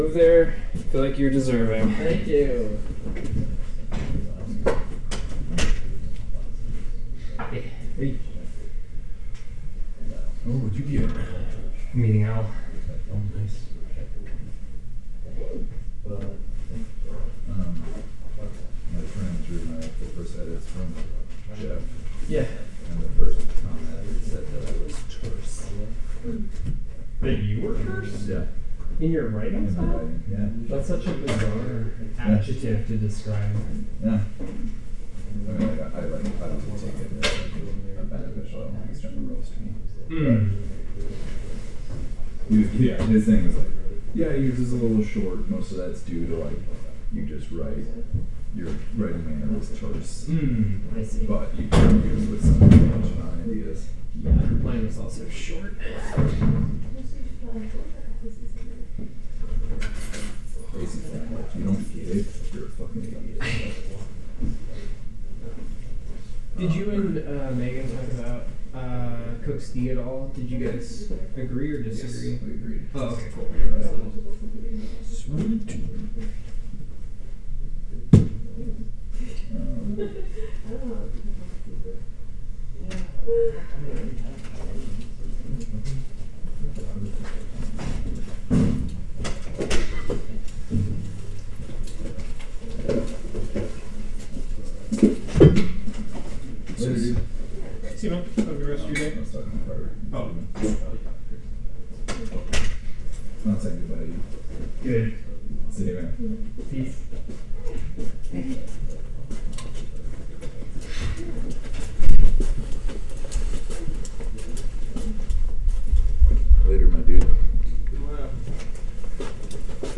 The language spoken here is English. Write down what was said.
Move there. Feel like you're deserving. Thank you. Hey. Oh, what'd you get? Meeting Owl. Oh, nice. My friend drew the first edits from Jeff. Yeah. And the first comment said that I was terse. That you were first? Yeah. In your writing In my style? writing, yeah. That's such a bizarre adjective to describe. Yeah. I mean, I don't take it as a beneficial. He's trying to roast me. Yeah, his thing is like, yeah, yours is a little short. Most of that's due to like, you just write. Your writing manner is terse. I see. But you can use with some original ideas. Yeah, mine was also short. Crazy thing, like, you don't get it, you're a fucking idiot. Did you and Megan talk about Cook's D at all? Did you guys agree or disagree? Yes, we agreed. Oh, okay, cool. Sweet. See you, man. Have a good rest of your day. I was talking to Carter. Oh. Not saying goodbye to you. Good. See you, man. Peace.